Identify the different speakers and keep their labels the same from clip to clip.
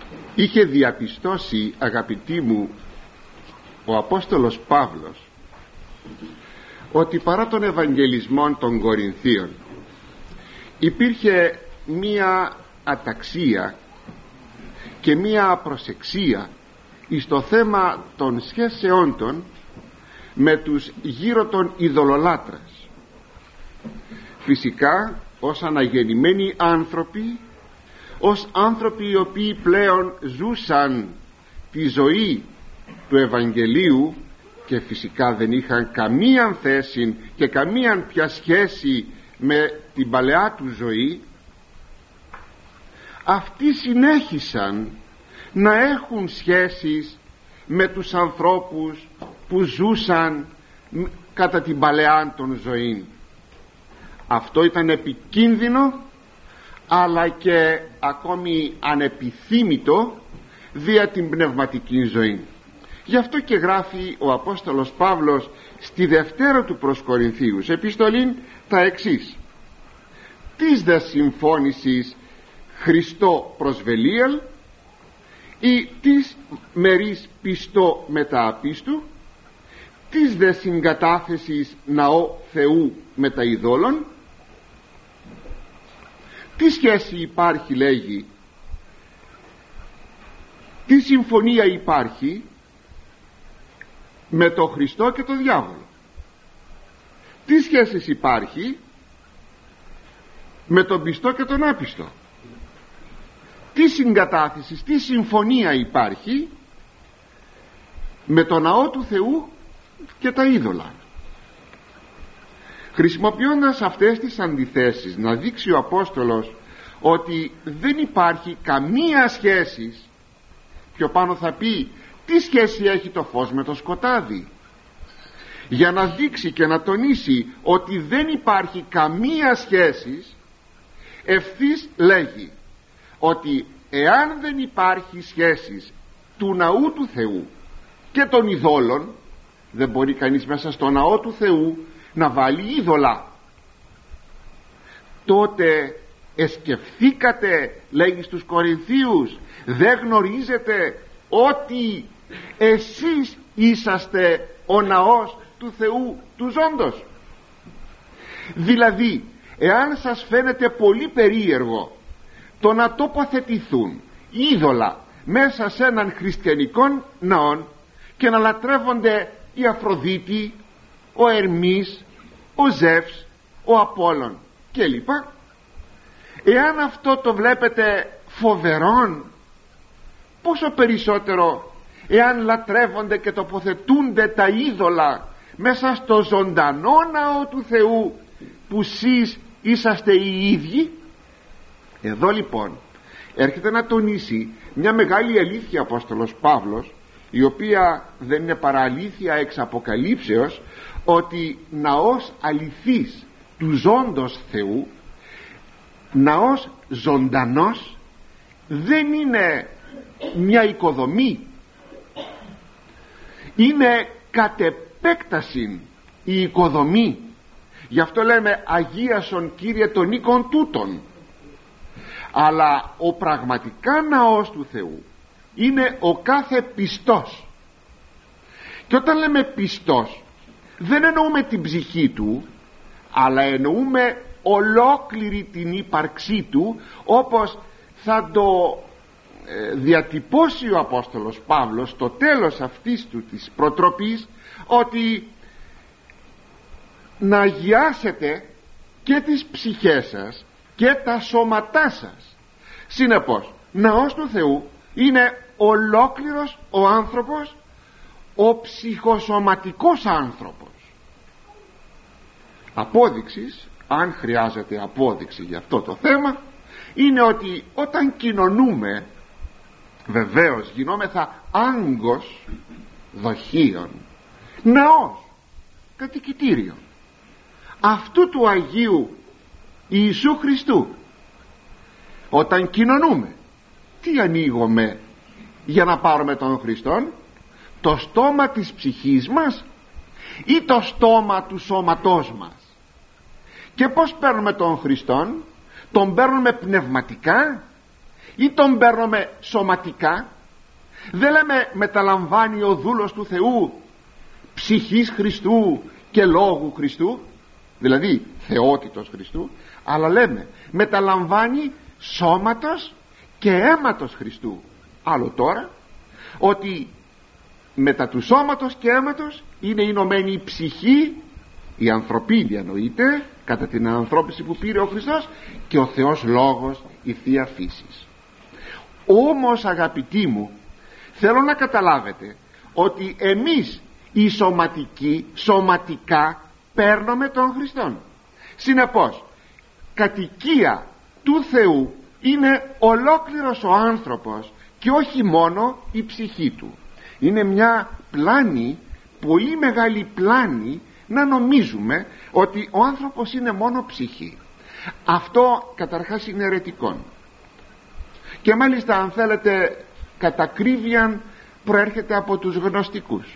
Speaker 1: είχε διαπιστώσει, αγαπητοί μου, ο Απόστολος Παύλος, ότι παρά τον Ευαγγελισμό των Κορινθίων υπήρχε μία αταξία και μία απροσεξία στο θέμα των σχέσεών των με τους γύρω των ειδωλολάτρας. Φυσικά ως αναγεννημένοι άνθρωποι, ως άνθρωποι οι οποίοι πλέον ζούσαν τη ζωή του Ευαγγελίου και φυσικά δεν είχαν καμία θέση και καμία πια σχέση με την παλαιά του ζωή, αυτοί συνέχισαν να έχουν σχέσεις με τους ανθρώπους που ζούσαν κατά την παλαιά των ζωή. Αυτό ήταν επικίνδυνο, αλλά και ακόμη ανεπιθύμητο δια την πνευματική ζωή. Γι' αυτό και γράφει ο Απόστολος Παύλος στη δευτέρα του προς Κορινθίους επιστολή τα εξής: «Τις δε συμφώνησης Χριστό προσβελίαν ή της μερίς πιστό μετά απίστου, της δε συγκατάθεσης ναό Θεού με τα ειδόλων». Τι σχέση υπάρχει, λέγει, τι συμφωνία υπάρχει με τον Χριστό και τον διάβολο? Τι σχέσεις υπάρχει με τον πιστό και τον άπιστο? Τι συγκατάθεση, τι συμφωνία υπάρχει με τον ναό του Θεού και τα είδωλα? Χρησιμοποιώντας αυτές τις αντιθέσεις να δείξει ο Απόστολος ότι δεν υπάρχει καμία σχέση, πιο πάνω θα πει τι σχέση έχει το φως με το σκοτάδι, για να δείξει και να τονίσει ότι δεν υπάρχει καμία σχέση, ευθύς λέγει ότι εάν δεν υπάρχει σχέση του ναού του Θεού και των ειδόλων, δεν μπορεί κανείς μέσα στο ναό του Θεού να βάλει είδωλα. Τότε εσκεφθήκατε, λέγει στους Κορινθίους, δεν γνωρίζετε ότι εσείς είσαστε ο ναός του Θεού του ζώντος? Δηλαδή, εάν σας φαίνεται πολύ περίεργο το να τοποθετηθούν είδωλα μέσα σε έναν χριστιανικό ναό και να λατρεύονται η Αφροδίτη, ο Ερμής, ο Ζεύς, ο Απόλλων κλπ, εάν αυτό το βλέπετε φοβερόν, πόσο περισσότερο εάν λατρεύονται και τοποθετούνται τα είδωλα μέσα στο ζωντανό ναό του Θεού που εσείς είσαστε οι ίδιοι. Εδώ λοιπόν έρχεται να τονίσει μια μεγάλη αλήθεια ο Απόστολος Παύλος, η οποία δεν είναι παρά αλήθεια εξ Αποκαλύψεως, ότι ναός αληθής του ζώντος Θεού, ναός ζωντανός, δεν είναι μια οικοδομή, είναι κατ' επέκταση η οικοδομή. Γι' αυτό λέμε Αγίασον Κύριε των οίκων τούτων. Αλλά ο πραγματικά ναός του Θεού είναι ο κάθε πιστός. Και όταν λέμε πιστός, δεν εννοούμε την ψυχή του, αλλά εννοούμε ολόκληρη την ύπαρξή του, όπως θα το διατυπώσει ο Απόστολος Παύλος στο τέλος αυτής του της προτροπής, ότι να αγιάσετε και τις ψυχές σας και τα σώματά σας. Συνεπώς, ναός του Θεού είναι ολόκληρος ο άνθρωπος, ο ψυχοσωματικός άνθρωπος. Απόδειξης, αν χρειάζεται απόδειξη για αυτό το θέμα, είναι ότι όταν κοινωνούμε, βεβαίως γινόμεθα άγκος δοχείων, ναός, κατοικητήριο αυτού του Αγίου Ιησού Χριστού. Όταν κοινωνούμε, τι ανοίγουμε για να πάρουμε τον Χριστόν? Το στόμα της ψυχής μας ή το στόμα του σώματός μας? Και πως παίρνουμε τον Χριστόν? Τον παίρνουμε πνευματικά ή τον παίρνουμε σωματικά? Δεν λέμε μεταλαμβάνει ο δούλος του Θεού ψυχής Χριστού και λόγου Χριστού, δηλαδή θεότητος Χριστού, αλλά λέμε μεταλαμβάνει σώματος και αίματος Χριστού. Άλλο τώρα, ότι μετά του σώματος και αίματος είναι ενωμένη η ψυχή, η ανθρωπίνη εννοείται, κατά την ανθρώπιση που πήρε ο Χριστός, και ο Θεός Λόγος, η Θεία Φύσης. Όμως αγαπητοί μου, θέλω να καταλάβετε ότι εμείς οι σωματικοί σωματικά παίρνουμε τον Χριστόν. Συνεπώς κατοικία του Θεού είναι ολόκληρος ο άνθρωπος και όχι μόνο η ψυχή του. Είναι μια πλάνη, πολύ μεγάλη πλάνη, να νομίζουμε ότι ο άνθρωπος είναι μόνο ψυχή. Αυτό καταρχάς είναι αιρετικό, και μάλιστα αν θέλετε κατά ακρίβεια προέρχεται από τους γνωστικούς.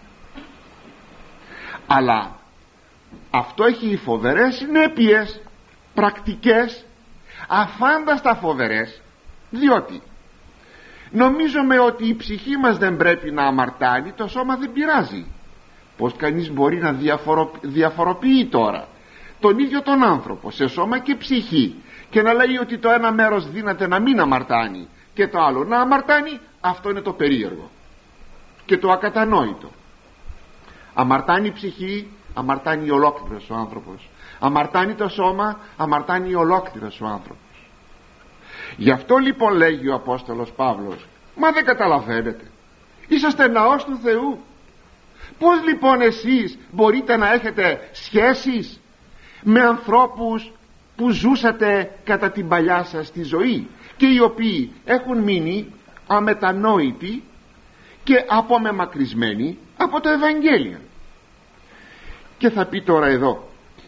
Speaker 1: Αλλά αυτό έχει φοβερές συνέπειες πρακτικές, αφάνταστα φοβερές, διότι νομίζουμε ότι η ψυχή μας δεν πρέπει να αμαρτάνει, το σώμα δεν πειράζει. Πως κανείς μπορεί να διαφοροποιεί τώρα τον ίδιο τον άνθρωπο σε σώμα και ψυχή και να λέει ότι το ένα μέρος δύναται να μην αμαρτάνει και το άλλο να αμαρτάνει? Αυτό είναι το περίεργο και το ακατανόητο. Αμαρτάνει η ψυχή, αμαρτάνει ολόκληρος ο άνθρωπος. Αμαρτάνει το σώμα, αμαρτάνει ολόκληρος ο άνθρωπος. Γι' αυτό λοιπόν λέγει ο Απόστολος Παύλος, μα δεν καταλαβαίνετε, είσαστε ναός του Θεού. Πώς λοιπόν εσείς μπορείτε να έχετε σχέσεις με ανθρώπους που ζούσατε κατά την παλιά σας τη ζωή και οι οποίοι έχουν μείνει αμετανόητοι και απομεμακρυσμένοι από το Ευαγγέλιο? Και θα πει τώρα εδώ,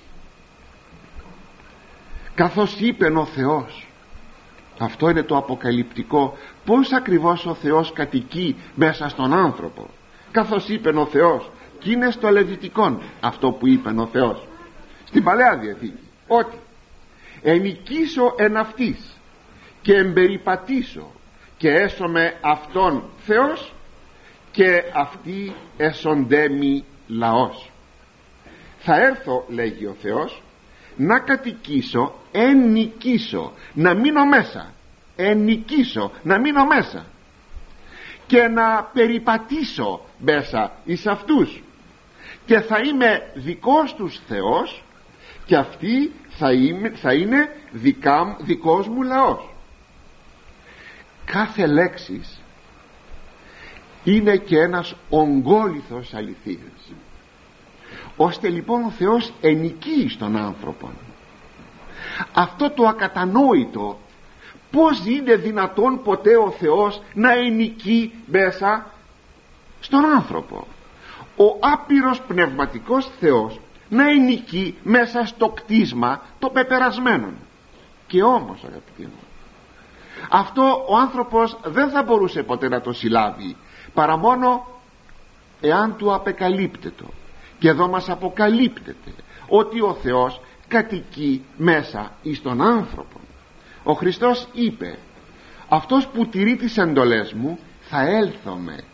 Speaker 1: καθώς είπεν ο Θεός, αυτό είναι το αποκαλυπτικό, πώς ακριβώς ο Θεός κατοικεί μέσα στον άνθρωπο. Καθώς είπεν ο Θεός, και είναι στο Λεβιτικόν αυτό που είπεν ο Θεός στην Παλαιά Διαθήκη, ότι ενοικήσω εν αυτής και εμπεριπατήσω και έσωμε αυτόν Θεός και αυτοί έσοντέμι λαός. Θα έρθω, λέγει ο Θεός, να κατοικήσω, ενοικήσω, να μείνω μέσα, ενοικήσω, να μείνω μέσα και να περιπατήσω μέσα εις αυτούς και θα είμαι δικός τους Θεός και αυτοί θα είναι δικός μου λαός. Κάθε λέξης είναι και ένας ογκόληθος αληθείας, ώστε λοιπόν ο Θεός ενοικεί στον άνθρωπο. Αυτό το ακατανόητο, πώς είναι δυνατόν ποτέ ο Θεός να ενοικεί μέσα στον άνθρωπο? Ο άπειρος πνευματικός Θεός να ενοικεί μέσα στο κτίσμα των πεπερασμένων. Και όμως αγαπητοί μου, αυτό ο άνθρωπος δεν θα μπορούσε ποτέ να το συλλάβει παρά μόνο εάν του απεκαλύπτετο. Και εδώ μας αποκαλύπτεται ότι ο Θεός κατοικεί μέσα εις τον άνθρωπο. Ο Χριστός είπε, αυτός που τηρεί τις εντολές μου θα έλθομαι,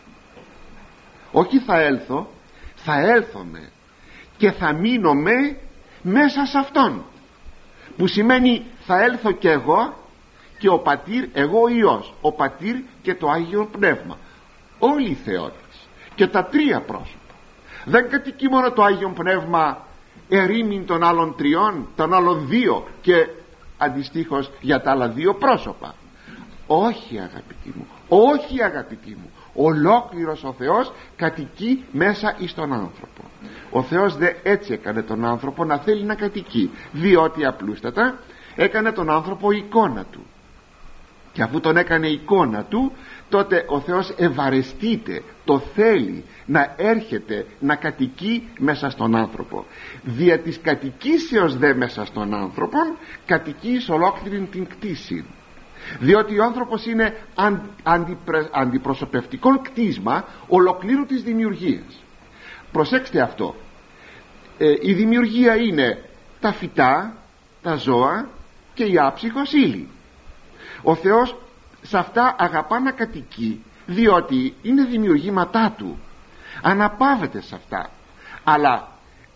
Speaker 1: όχι θα έλθω, θα έλθομαι και θα μείνομαι μέσα σε αυτόν, που σημαίνει θα έλθω και εγώ και ο Πατήρ, εγώ ο Υιός, ο Πατήρ και το Άγιο Πνεύμα, όλοι οι θεότητες και τα τρία πρόσωπα. Δεν κατοικεί μόνο το Άγιο Πνεύμα ερήμην των άλλων τριών, των άλλων δύο και αντιστοίχως για τα άλλα δύο πρόσωπα. Όχι αγαπητοί μου, όχι αγαπητοί μου, ολόκληρος ο Θεός κατοικεί μέσα εις τον άνθρωπο. Ο Θεός δε έτσι έκανε τον άνθρωπο να θέλει να κατοικεί, διότι απλούστατα έκανε τον άνθρωπο εικόνα του, και αφού τον έκανε εικόνα του, τότε ο Θεός ευαρεστείται, το θέλει να έρχεται να κατοικεί μέσα στον άνθρωπο. Δια της κατοικήσεως δε μέσα στον άνθρωπο κατοικεί σε ολόκληρη την κτήση, διότι ο άνθρωπος είναι αντιπροσωπευτικό κτίσμα ολοκλήρου της δημιουργίας. Προσέξτε αυτό, η δημιουργία είναι τα φυτά, τα ζώα και η άψυχος ύλη. Ο Θεός σε αυτά αγαπά να κατοικεί, διότι είναι δημιουργήματά του, αναπαύεται σε αυτά. Αλλά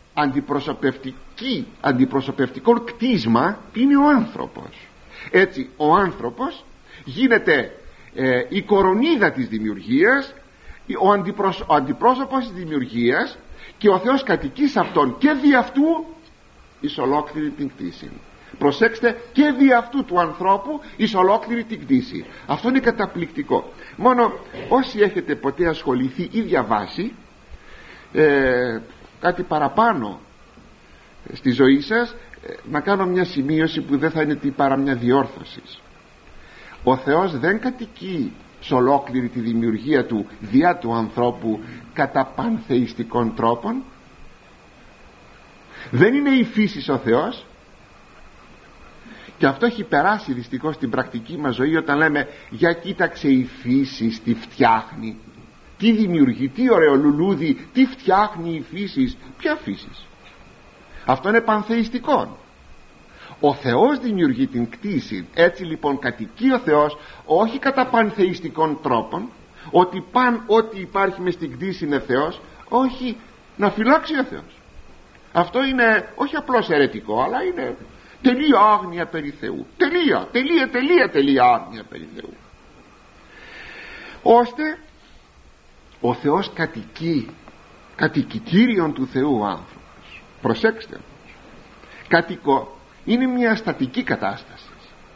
Speaker 1: αντιπροσωπευτικό κτίσμα είναι ο άνθρωπος. Έτσι ο άνθρωπος γίνεται η κορονίδα της δημιουργίας, ο αντιπρόσωπος της δημιουργίας, και ο Θεός κατοικεί σε αυτόν και δι' αυτού εις ολόκληρη την κτήση. Προσέξτε, και δι' αυτού του ανθρώπου εις ολόκληρη την κτήση. Αυτό είναι καταπληκτικό. Μόνο όσοι έχετε ποτέ ασχοληθεί ή διαβάσει κάτι παραπάνω στη ζωή σας, να κάνω μια σημείωση που δεν θα είναι παρά μια διόρθωση. Ο Θεός δεν κατοικεί σε ολόκληρη τη δημιουργία του διά του ανθρώπου κατά πανθεϊστικών τρόπων. Δεν είναι η φύση ο Θεός, και αυτό έχει περάσει δυστυχώς στην πρακτική μας ζωή, όταν λέμε για κοίταξε η φύση τι φτιάχνει, τι δημιουργεί, τι ωραίο λουλούδι, τι φτιάχνει η φύση. Ποια φύση? Αυτό είναι πανθεϊστικό. Ο Θεός δημιουργεί την κτήση. Έτσι λοιπόν κατοικεί ο Θεός όχι κατά πανθεϊστικών τρόπων, ότι ό,τι υπάρχει μες στην κτήση είναι Θεός. Όχι, να φυλάξει ο Θεός. Αυτό είναι όχι απλώς αιρετικό, αλλά είναι τελεία άγνοια περί Θεού. Τελεία άγνοια περί Θεού. Ώστε ο Θεός κατοικεί κύριον του Θεού ο άνθρωπος. Προσέξτε, κατοικώ είναι μια στατική κατάσταση,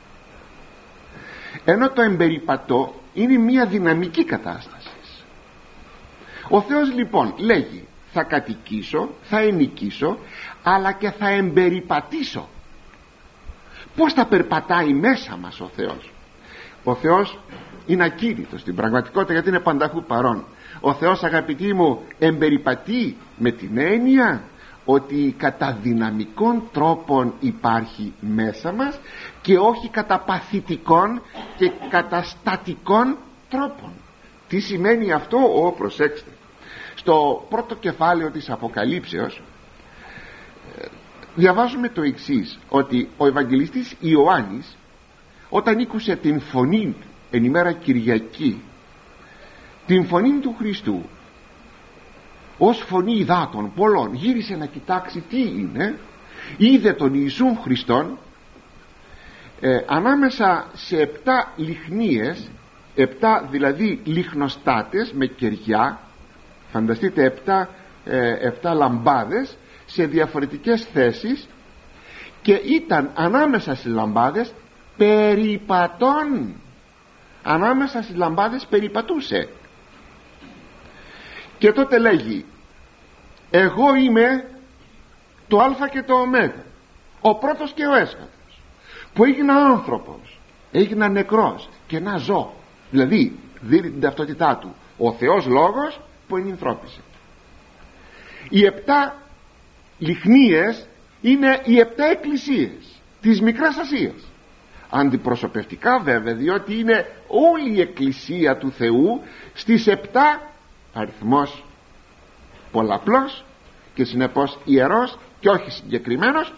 Speaker 1: ενώ το εμπεριπατώ είναι μια δυναμική κατάσταση. Ο Θεός λοιπόν λέγει θα κατοικήσω, θα ενοικήσω, αλλά και θα εμπεριπατήσω. Πως θα περπατάει μέσα μας ο Θεός? Ο Θεός είναι ακίνητος στην πραγματικότητα, γιατί είναι πανταχού παρόν. Ο Θεός, αγαπητοί μου, εμπεριπατεί με την έννοια ότι κατά δυναμικών τρόπων υπάρχει μέσα μας και όχι κατά παθητικών και καταστατικών τρόπων. Τι σημαίνει αυτό? Προσέξτε, στο πρώτο κεφάλαιο της Αποκαλύψεως διαβάζουμε το εξής, ότι ο Ευαγγελιστής Ιωάννης, όταν ήκουσε την φωνή εν ημέρα Κυριακή, την φωνή του Χριστού ως φωνή υδάτων πολλών, γύρισε να κοιτάξει τι είναι. Είδε τον Ιησούν Χριστόν ανάμεσα σε 7 λιχνίες, 7 δηλαδή λιχνοστάτες με κεριά. Φανταστείτε 7 λαμπάδες σε διαφορετικές θέσεις, και ήταν ανάμεσα στις λαμπάδες περιπατών. Ανάμεσα στις λαμπάδες περιπατούσε. Και τότε λέγει εγώ είμαι το Α και το Ω, ο πρώτος και ο έσχατος, που έγινα άνθρωπος, έγινα νεκρός και να ζω. Δηλαδή δίνει την ταυτότητά του, ο Θεός Λόγος που ενυνθρώπισε. Οι 7 λιχνίες είναι οι 7 εκκλησίες της Μικράς Ασίας, αντιπροσωπευτικά βέβαια, διότι είναι όλη η εκκλησία του Θεού στις 7, αριθμός πολλαπλός και συνεπώς ιερός και όχι συγκεκριμένος,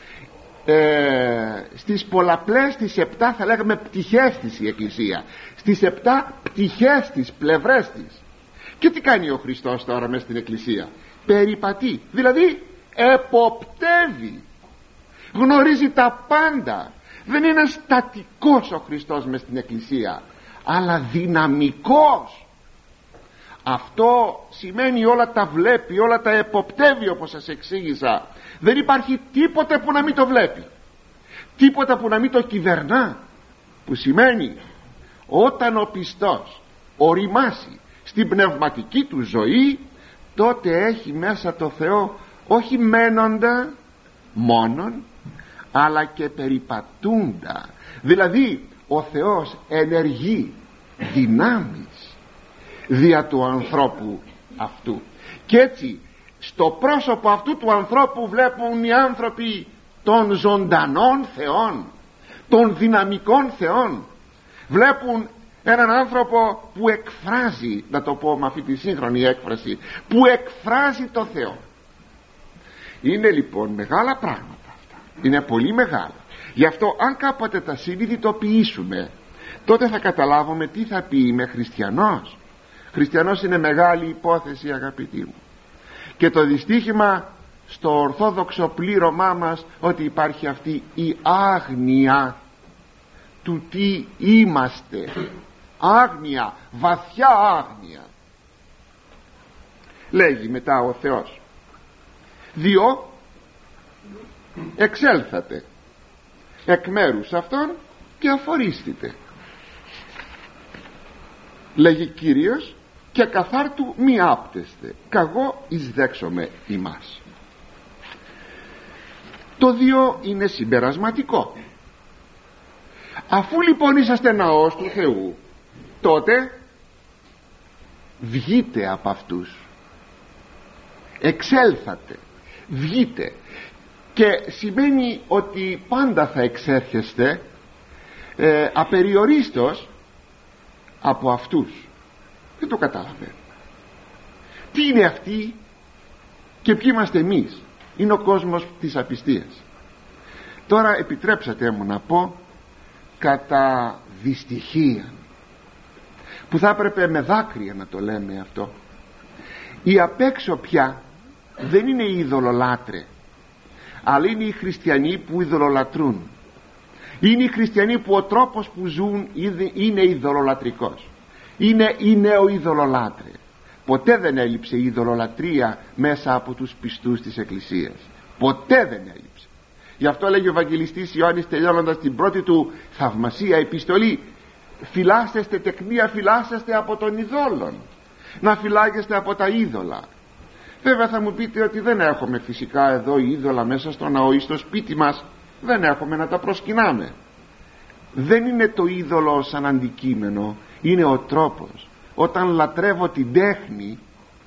Speaker 1: στις πολλαπλές, στις 7 θα λέγαμε πτυχές της η εκκλησία, στις 7 πτυχές της, πλευρές της. Και τι κάνει ο Χριστός τώρα μες στην εκκλησία? Περιπατεί, δηλαδή εποπτεύει, γνωρίζει τα πάντα. Δεν είναι στατικός ο Χριστός μες στην εκκλησία, αλλά δυναμικός. Αυτό σημαίνει όλα τα βλέπει, όλα τα εποπτεύει, όπως σας εξήγησα. Δεν υπάρχει τίποτε που να μην το βλέπει, τίποτα που να μην το κυβερνά, που σημαίνει όταν ο πιστός οριμάσει στην πνευματική του ζωή, τότε έχει μέσα το Θεό όχι μένοντα μόνον, αλλά και περιπατούντα. Δηλαδή ο Θεός ενεργεί δυνάμεις δια του ανθρώπου αυτού, και έτσι στο πρόσωπο αυτού του ανθρώπου βλέπουν οι άνθρωποι των ζωντανών Θεών, των δυναμικών Θεών. Βλέπουν έναν άνθρωπο που εκφράζει, να το πω με αυτή τη σύγχρονη έκφραση, που εκφράζει το Θεό. Είναι λοιπόν μεγάλα πράγματα αυτά, είναι πολύ μεγάλα. Γι' αυτό αν κάποτε τα συνειδητοποιήσουμε, τότε θα καταλάβουμε τι θα πει είμαι χριστιανός. Χριστιανός είναι μεγάλη υπόθεση, αγαπητοί μου, και το δυστύχημα στο ορθόδοξο πλήρωμά μας ότι υπάρχει αυτή η άγνοια του τι είμαστε. Άγνοια, βαθιά άγνοια. Λέγει μετά ο Θεός, διό εξέλθατε εκ μέρους αυτών και αφορίστητε, λέγει Κύριος, και καθάρτου μη άπτεστε, καγώ εισδέξομαι ημάς. Το δύο είναι συμπερασματικό. Αφού λοιπόν είσαστε ναός του Θεού, τότε βγείτε από αυτούς, εξέλθατε, βγείτε, και σημαίνει ότι πάντα θα εξέρχεστε απεριορίστως από αυτούς. Δεν το καταλαβαίνω. Τι είναι αυτοί και ποιοι είμαστε εμείς? Είναι ο κόσμος της απιστίας. Τώρα επιτρέψατε μου να πω, κατά δυστυχία, που θα έπρεπε με δάκρυα να το λέμε αυτό, οι απ' έξω πια δεν είναι οι ειδωλολάτρε, αλλά είναι οι χριστιανοί που ειδωλολατρούν. Είναι οι χριστιανοί που ο τρόπος που ζουν είναι ειδωλολατρικός. Είναι οι νεοειδωλολάτρε. Ποτέ δεν έλειψε η ειδωλολατρία μέσα από τους πιστούς της Εκκλησίας. Ποτέ δεν έλειψε. Γι' αυτό λέγει ο Ευαγγελιστής Ιωάννης, τελειώνοντας την πρώτη του θαυμασία επιστολή, φυλάσσεστε τεκνία, φυλάσσεστε από τον ειδόλων, να φυλάγεστε από τα είδωλα. Βέβαια θα μου πείτε ότι δεν έχουμε φυσικά εδώ είδωλα μέσα στο ναό ή στο σπίτι μας, δεν έχουμε να τα προσκυνάμε. Δεν είναι το είδωλο σαν αντικείμενο, είναι ο τρόπος. Όταν λατρεύω την τέχνη,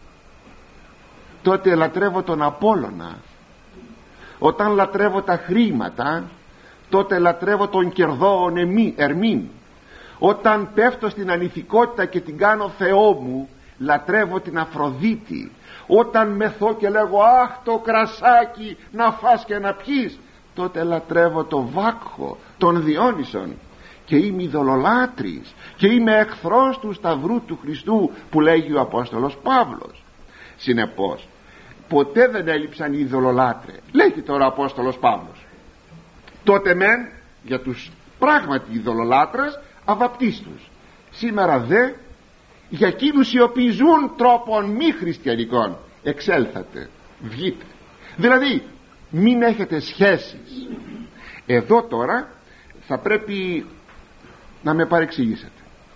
Speaker 1: τότε λατρεύω τον Απόλλωνα. Όταν λατρεύω τα χρήματα, τότε λατρεύω τον κερδόον Ερμήν. Όταν πέφτω στην ανηθικότητα και την κάνω Θεό μου, λατρεύω την Αφροδίτη. Όταν μεθώ και λέγω αχ το κρασάκι να φας και να πιείς, τότε λατρεύω το Βάκχο, τον Διόνυσον, και είμαι ειδωλολάτρης και είμαι εχθρός του Σταυρού του Χριστού, που λέγει ο Απόστολος Παύλος. Συνεπώς ποτέ δεν έλειψαν οι ειδωλολάτρε, λέγει τώρα ο Απόστολος Παύλος. Τότε μεν για τους πράγματι ειδωλολάτρες αβαπτίστους, σήμερα δε για εκείνους οι οποίοι ζουν τρόπον μη χριστιανικών, εξέλθατε, βγείτε. Δηλαδή μην έχετε σχέσεις. Εδώ τώρα θα πρέπει να με παρεξηγήσετε,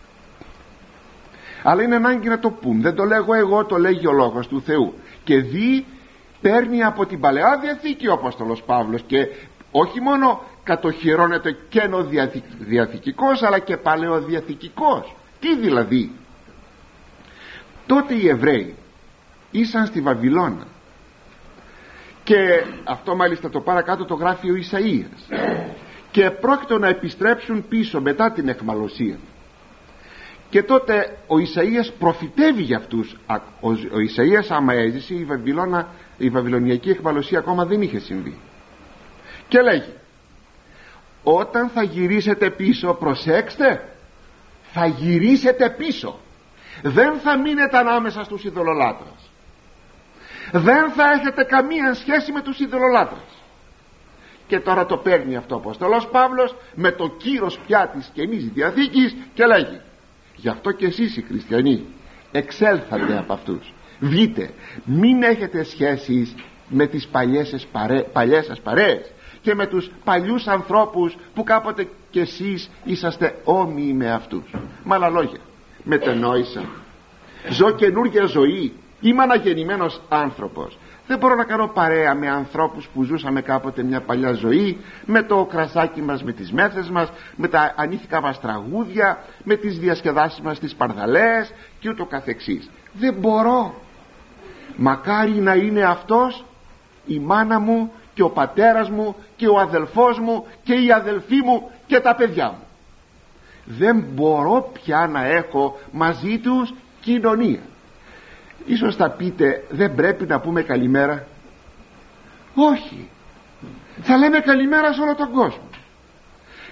Speaker 1: αλλά είναι ανάγκη να το πούμε. Δεν το λέγω εγώ, το λέγει ο Λόγος του Θεού, και παίρνει από την Παλαιά Διαθήκη ο Απόστολος Παύλος, και όχι μόνο κατοχυρώνεται καινοδιαθηκικός αλλά και παλαιοδιαθηκικός. Τι δηλαδή? Τότε οι Εβραίοι ήσαν στη Βαβυλώνα, και αυτό μάλιστα το παρακάτω το γράφει ο Ισαΐας, και πρόκειτο να επιστρέψουν πίσω μετά την αιχμαλωσία. Και τότε ο Ισαΐας προφητεύει για αυτούς. Ο Ισαΐας άμα έζησε, η βαβυλωνιακή αιχμαλωσία ακόμα δεν είχε συμβεί, και λέγει όταν θα γυρίσετε πίσω, προσέξτε, θα γυρίσετε πίσω, δεν θα μείνετε ανάμεσα στους ειδωλολάτρες, δεν θα έχετε καμία σχέση με τους ειδωλολάτρες. Και τώρα το παίρνει αυτό ο Απόστολος Παύλος με το κύρος πια της Καινής Διαθήκης και λέγει γι' αυτό και εσείς οι χριστιανοί εξέλθατε από αυτούς, βγείτε, μην έχετε σχέσεις με τις παλιές σας παρέες και με τους παλιούς ανθρώπους που κάποτε κι εσείς είσαστε όμοιοι με αυτούς. Με άλλα λόγια, μετενόησα, ζω καινούργια ζωή, είμαι αναγεννημένος άνθρωπος, δεν μπορώ να κάνω παρέα με ανθρώπους που ζούσαμε κάποτε μια παλιά ζωή, με το κρασάκι μας, με τις μέθες μας, με τα ανήθικα μας τραγούδια, με τις διασκεδάσεις μας στις παρδαλές και ούτω καθεξής. Δεν μπορώ. Μακάρι να είναι αυτός η μάνα μου και ο πατέρας μου και ο αδελφός μου και η αδελφή μου και τα παιδιά μου. Δεν μπορώ πια να έχω μαζί τους κοινωνία. Ίσως θα πείτε δεν πρέπει να πούμε καλημέρα. Όχι, θα λέμε καλημέρα σε όλο τον κόσμο.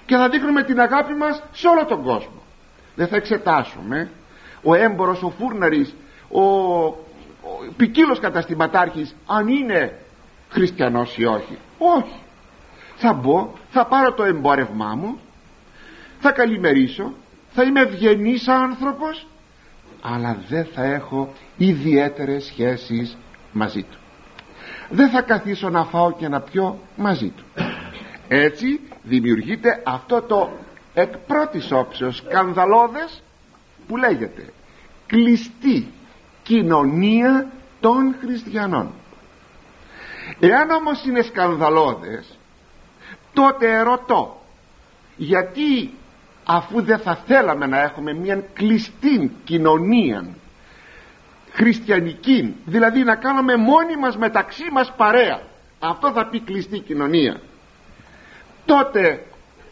Speaker 1: και θα δείχνουμε την αγάπη μας σε όλο τον κόσμο. Δεν θα εξετάσουμε ο έμπορος, ο φούρναρης, ο ποικίλος καταστηματάρχης αν είναι χριστιανός ή όχι. Όχι. Θα μπω, θα πάρω το εμπόρευμά μου, θα καλημερίσω, θα είμαι ευγενής άνθρωπος, αλλά δεν θα έχω ιδιαίτερες σχέσεις μαζί του. Δεν θα καθίσω να φάω και να πιω μαζί του. Έτσι δημιουργείται αυτό το εκ πρώτης όψεως σκανδαλώδες που λέγεται κλειστή κοινωνία των χριστιανών. Εάν όμως είναι σκανδαλώδες, τότε ερωτώ, γιατί αφού δεν θα θέλαμε να έχουμε μια κλειστή κοινωνία χριστιανική, δηλαδή να κάνουμε μόνοι μας μεταξύ μας παρέα, αυτό θα πει κλειστή κοινωνία, τότε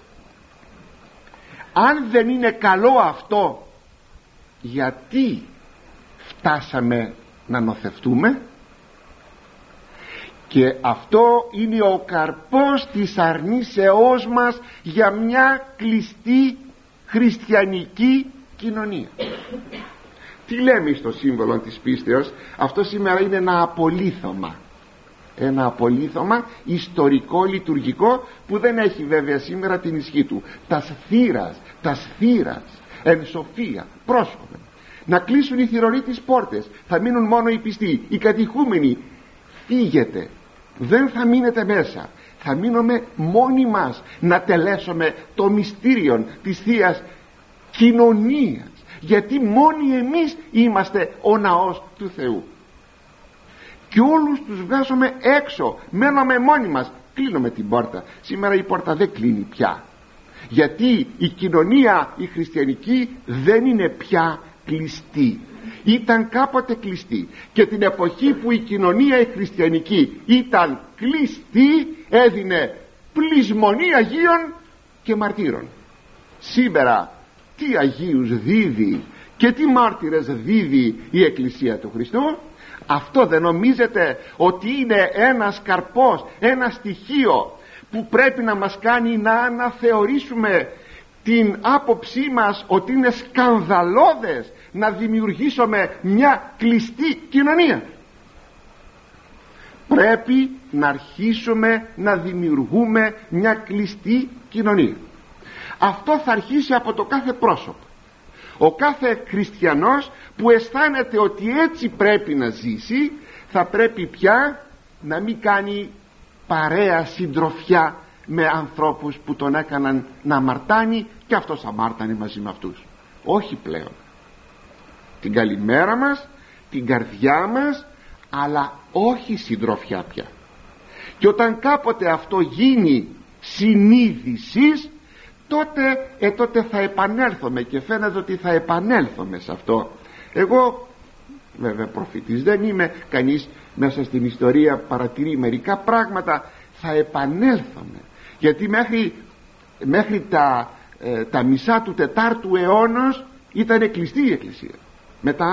Speaker 1: αν δεν είναι καλό αυτό, γιατί φτάσαμε να νοθευτούμε? Και αυτό είναι ο καρπός της αρνήσεώς μας για μια κλειστή χριστιανική κοινωνία. Τι λέμε στο σύμβολο της πίστεως? Αυτό σήμερα είναι ένα απολίθωμα, ένα απολίθωμα ιστορικό, λειτουργικό, που δεν έχει βέβαια σήμερα την ισχύ του. Τα σθήρας εν σοφία πρόσχομαι. Να κλείσουν οι θυρωροί τις πόρτες, θα μείνουν μόνο οι πιστοί, οι κατηχούμενοι. Φύγετε, δεν θα μείνετε μέσα, θα μείνουμε μόνοι μας να τελέσουμε το μυστήριο της Θείας κοινωνίας, γιατί μόνοι εμείς είμαστε ο ναός του Θεού. Και όλους τους βγάζουμε έξω, μένουμε μόνοι μας, κλείνουμε την πόρτα. Σήμερα η πόρτα δεν κλείνει πια, γιατί η κοινωνία η χριστιανική δεν είναι πια κλειστή. Ήταν κάποτε κλειστή, και την εποχή που η κοινωνία η χριστιανική ήταν κλειστή έδινε πλεισμονή Αγίων και μαρτύρων. Σήμερα τι Αγίους δίδει και τι μάρτυρες δίδει η Εκκλησία του Χριστού? Αυτό δεν νομίζετε ότι είναι ένας καρπός, ένα στοιχείο που πρέπει να μας κάνει να αναθεωρήσουμε την άποψή μας ότι είναι σκανδαλώδες να δημιουργήσουμε μια κλειστή κοινωνία? Πρέπει να αρχίσουμε να δημιουργούμε μια κλειστή κοινωνία. Αυτό θα αρχίσει από το κάθε πρόσωπο. Ο κάθε χριστιανός που αισθάνεται ότι έτσι πρέπει να ζήσει, θα πρέπει πια να μην κάνει παρέα, συντροφιά με ανθρώπους που τον έκαναν να αμαρτάνει και αυτός αμάρτανε μαζί με αυτούς. Όχι πλέον. Την καλημέρα μας, την καρδιά μας, αλλά όχι συντροφιά πια. Και όταν κάποτε αυτό γίνει συνείδησης, τότε θα επανέλθουμε, και φαίνεται ότι θα επανέλθουμε σε αυτό. Εγώ βέβαια προφήτης δεν είμαι, κανείς μέσα στην ιστορία παρατηρεί μερικά πράγματα. Θα επανέλθουμε, γιατί μέχρι τα μισά του 4ου αιώνα ήταν κλειστή η Εκκλησία. Μετά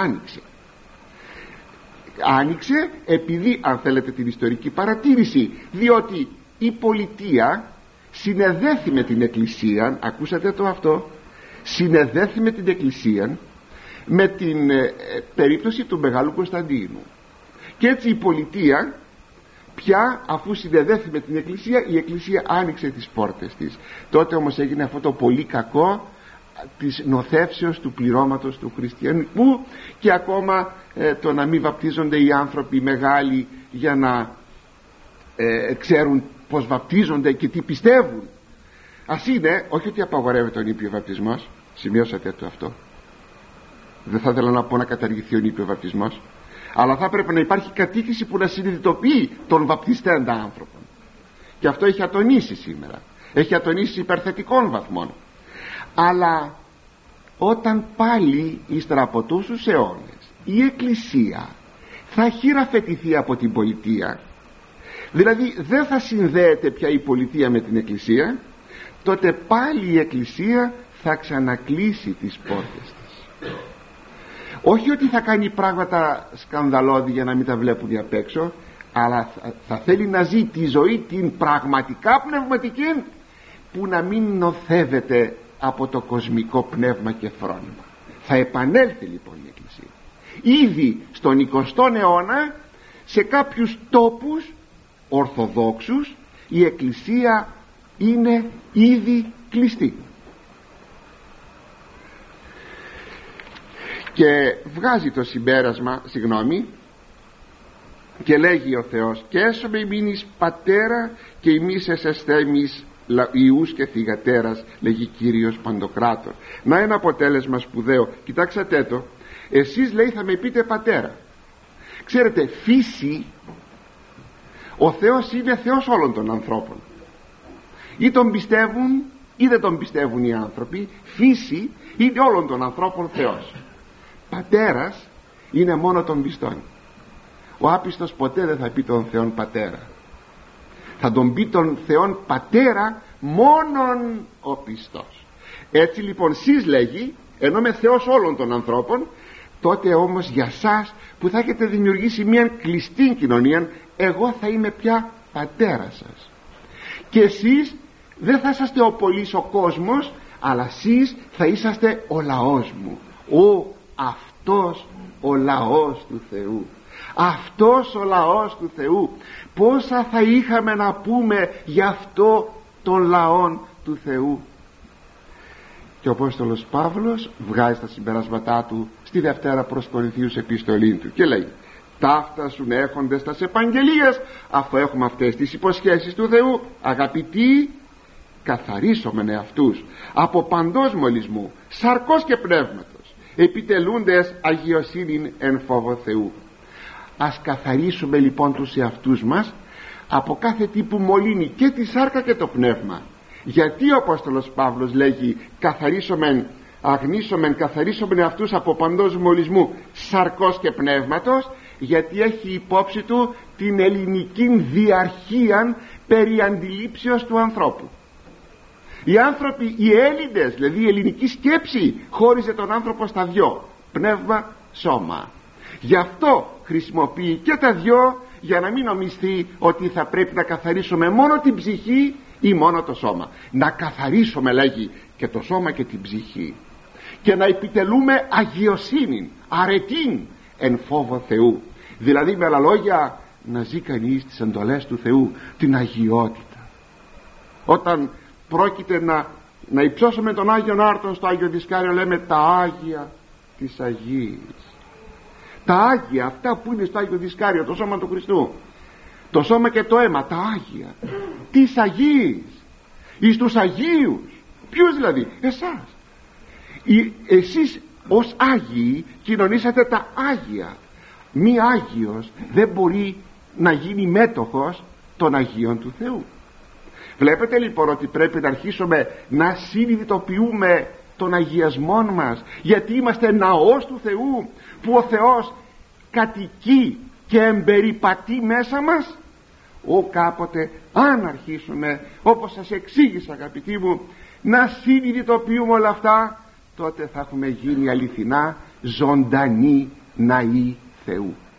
Speaker 1: άνοιξε επειδή, αν θέλετε την ιστορική παρατήρηση, διότι η πολιτεία συνεδέθη με την Εκκλησία. Ακούσατε το αυτό? Συνεδέθη με την Εκκλησία με την περίπτωση του Μεγάλου Κωνσταντίνου, και έτσι η πολιτεία πια, αφού συνεδέθη με την Εκκλησία, η Εκκλησία άνοιξε τις πόρτες της. Τότε όμως έγινε αυτό το πολύ κακό της νοθεύσεως του πληρώματος του χριστιανικού, και ακόμα το να μην βαπτίζονται οι άνθρωποι μεγάλοι για να ξέρουν πως βαπτίζονται και τι πιστεύουν. Ας είναι, όχι ότι απαγορεύεται ο νήπιο βαπτισμός, σημειώσατε το αυτό, δεν θα ήθελα να πω να καταργηθεί ο νήπιο βαπτισμός, αλλά θα πρέπει να υπάρχει κατοίκηση που να συνειδητοποιεί τον βαπτιστέντα άνθρωπο, και αυτό έχει ατονίσει σήμερα, έχει ατονίσει υπερθετικών βαθμών. Αλλά όταν πάλι ύστερα από τόσους αιώνες η Εκκλησία θα χειραφετηθεί από την πολιτεία, δηλαδή δεν θα συνδέεται πια η πολιτεία με την Εκκλησία, τότε πάλι η Εκκλησία θα ξανακλείσει τις πόρτες της. Όχι ότι θα κάνει πράγματα σκανδαλώδη για να μην τα βλέπουν απ' έξω, αλλά θα θέλει να ζει τη ζωή την πραγματικά πνευματική που να μην νοθεύεται από το κοσμικό πνεύμα και φρόνημα. Θα επανέλθει λοιπόν η Εκκλησία. Ήδη στον 20ο αιώνα σε κάποιους τόπους ορθοδόξους η Εκκλησία είναι ήδη κλειστή. Και βγάζει το συμπέρασμα, και λέγει ο Θεός: και έσωμε ημίνης πατέρα και ημείς εσεσθέμεις ιούς και θυγατέρας, λέγει Κύριος Παντοκράτορ. Να ένα αποτέλεσμα σπουδαίο. Κοιτάξατε το, εσείς λέει θα με πείτε πατέρα. Ξέρετε, φύση ο Θεός είναι Θεός όλων των ανθρώπων, ή τον πιστεύουν ή δεν τον πιστεύουν οι άνθρωποι. Φύση είναι όλων των ανθρώπων Θεός. Πατέρας είναι μόνο των πιστών. Ο άπιστος ποτέ δεν θα πει τον Θεόν πατέρα. Θα τον πει τον Θεόν πατέρα μόνον ο πιστός. Έτσι λοιπόν σεις λέγει, ενώ είμαι Θεός όλων των ανθρώπων, τότε όμως για σας που θα έχετε δημιουργήσει μια κλειστή κοινωνία, εγώ θα είμαι πια πατέρα σας. Και εσείς δεν θα είσαστε ο πολύς ο κόσμος, αλλά εσείς θα είσαστε ο λαός μου. Αυτός ο λαός του Θεού. Αυτός ο λαός του Θεού. Πόσα θα είχαμε να πούμε γι' αυτό των λαών του Θεού. Και ο Απόστολος Παύλος βγάζει τα συμπεράσματά του στη Δευτέρα προς Κορινθίους επιστολή του και λέει: ταύτασουν έχοντες τας επαγγελίες, αφού έχουμε αυτές τις υποσχέσεις του Θεού, αγαπητοί, καθαρίσομεν εαυτούς από παντός μολυσμού, σαρκός και πνεύματος, επιτελούντες αγιοσύνην εν φόβο Θεού. Ας καθαρίσουμε λοιπόν τους εαυτούς μας από κάθε τι που μολύνει και τη σάρκα και το πνεύμα. Γιατί ο Απόστολος Παύλος λέγει καθαρίσομεν εαυτούς από παντός μολυσμού, σαρκός και πνεύματος? Γιατί έχει υπόψη του την ελληνική διαρχία περί αντιλήψεως του ανθρώπου. Οι άνθρωποι, οι Έλληνες, δηλαδή η ελληνική σκέψη χώριζε τον άνθρωπο στα δυο, πνεύμα, σώμα. Γι' αυτό χρησιμοποιεί και τα δυο, για να μην νομιστεί ότι θα πρέπει να καθαρίσουμε μόνο την ψυχή ή μόνο το σώμα. Να καθαρίσουμε, λέγει, και το σώμα και την ψυχή, και να επιτελούμε αγιοσύνη, αρετήν εν φόβο Θεού. Δηλαδή με άλλα λόγια να ζει κανείς τις εντολές του Θεού, την αγιότητα. Όταν πρόκειται να υψώσουμε τον Άγιον Άρτον στο Άγιο Δισκάριο, λέμε τα Άγια της Αγίας. Τα Άγια, αυτά που είναι στο Άγιο Δισκάριο, το σώμα του Χριστού, το σώμα και το αίμα, τα Άγια της Αγίας, εις τους Αγίους. Ποιους δηλαδή? Εσάς. Εσείς ως Άγιοι κοινωνήσατε τα Άγια. Μη Άγιος δεν μπορεί να γίνει μέτοχος των Αγίων του Θεού. Βλέπετε λοιπόν ότι πρέπει να αρχίσουμε να συνειδητοποιούμε των αγιασμών μας, γιατί είμαστε ναός του Θεού, που ο Θεός κατοικεί και εμπεριπατεί μέσα μας. Κάποτε αν αρχίσουμε, όπως σας εξήγησα αγαπητοί μου, να συνειδητοποιούμε όλα αυτά, τότε θα έχουμε γίνει αληθινά ζωντανοί ναοί Θεού.